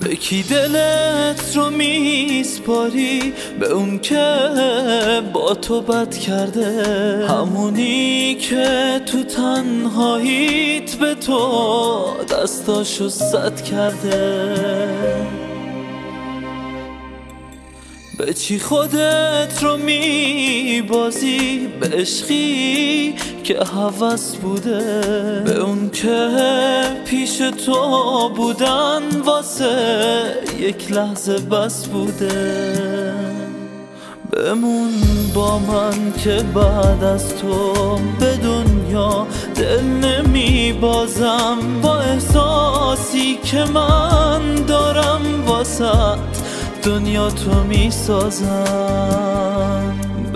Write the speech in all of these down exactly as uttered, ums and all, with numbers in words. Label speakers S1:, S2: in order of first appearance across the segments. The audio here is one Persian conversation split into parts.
S1: به کی دلت رو میسپاری؟ به اون که با تو بد کرده، همونی که تو تنهاییت به تو دستاشو سد کرده. به چی خودت رو میبازی؟ به عشقی که هوس بوده، به اون که پیش تو بودن واسه یک لحظه بس بوده. بمون با من که بعد از تو به دنیا دل نمیبازم، با احساسی که من دارم واسه دنیا تو میسازم.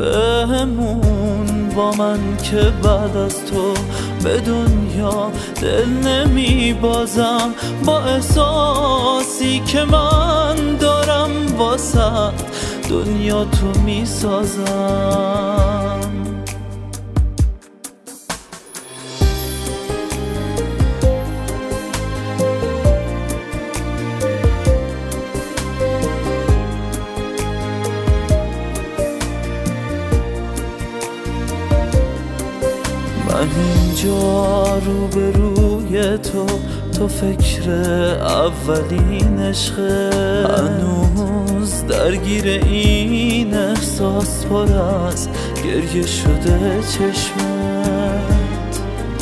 S1: بمون با من که بعد از تو به دنیا دل نمیبازم، با احساسی که من دارم واسه دنیا تو میسازم. من اینجا رو به روی تو، تو فکر اولین عشقه، هنوز درگیر این احساس پر از گریه شده چشمت.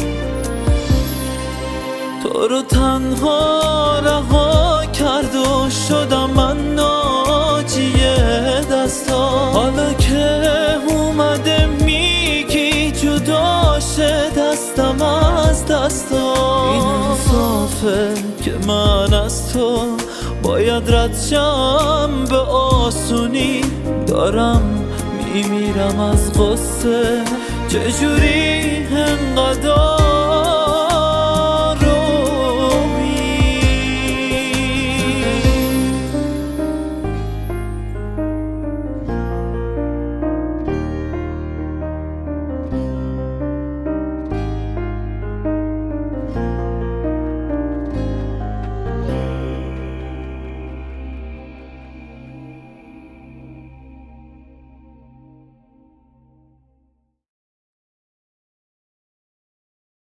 S1: تو رو تنها رها کرد و شدم من ناجی دستا، حالا که اومده میگی جدا شه دستم از دستا. این انصافه که من از تو باید رد شم به آسونی، دارم میمیرم از غصه چجوری انقدر